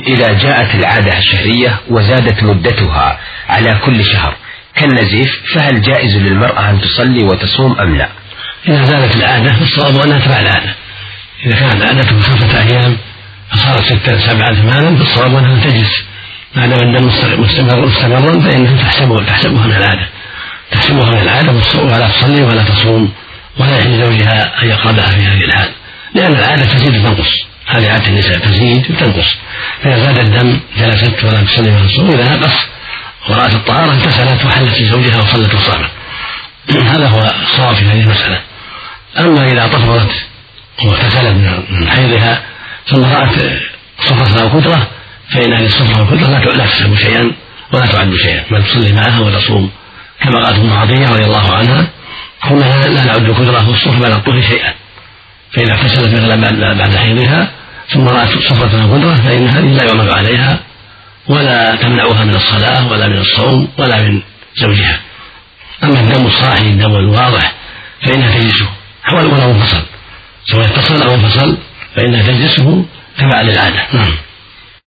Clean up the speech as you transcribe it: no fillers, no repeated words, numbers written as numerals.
إذا جاءت العادة الشهرية وزادت مدتها على كل شهر كالنزيف فهل جائز للمرأة أن تصلي وتصوم أم لا؟ إذا زادت العادة فالصواب أنها تبع العادة. إذا كانت عادته 5 أيام فصارت 6 7 8 فالصواب أنها تجلس ما دام الدم مستمرا فإنها تحسبها من العادة، تحسبها من العادة ولا تصلي ولا تصوم ولا يحل زوجها أن يقربها في هذه الحال، لأن العادة تزيد وتنقص، هذه عادة النساء تزيد وتنقص، فإذا زاد الدم جلست ولا تصلي ولا تصوم، إذا نقص ورأت الطهارة اغتسلت وحلت لزوجها وصلت وصامت. هذا هو الصواب في هذه المسألة. أما إذا طهرت واغتسلت من حيضها ثم رأت صفرة أو قدرة فإن هذه الصفرة والقدرة لا تحسب شيئا ولا تعد شيئا، بل تصلي معها وتصوم، كما قالت ام عطية رضي الله عنها: كنا لا نعد القدرة والصفرة بعد الطهر شيئا، فإذا اغتسلت مثلا بعد حيضها ثم رأت صفرة أو قدرة فإن هذه لا يعمل عليها ولا تمنعها من الصلاة ولا من الصوم ولا من زوجها. أما الدم الصاحي الدم الواضح فإنها تجلسه ولو انفصل، سواء اتصل أو انفصل فإنها تجلسه تبعا للعادة.